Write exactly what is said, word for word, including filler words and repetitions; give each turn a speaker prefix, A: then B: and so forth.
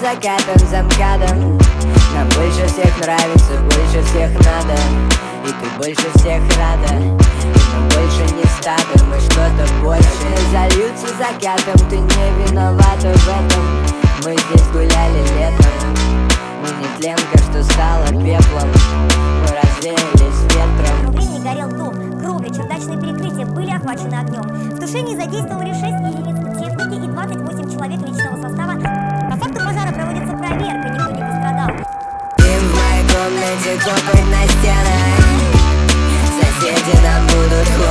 A: закатом, за МКАДом. Нам больше всех нравится, больше всех надо. И ты больше всех рада. И мы больше не стадо, мы что-то больше. Зальются закатом, ты не виновата в этом. Мы здесь гуляли летом. Мы не тленка, что стала пеплом. Мы развеялись ветром.
B: В времени горел дом, кровля, чердачные перекрытия были охвачены огнем. В тушении задействовали шесть единиц техники и двадцать восемь человек личного состава. По факту пожара проводится проверка, никто не пострадал.
A: Им в моей комнате топать на стенах. Соседи нам будут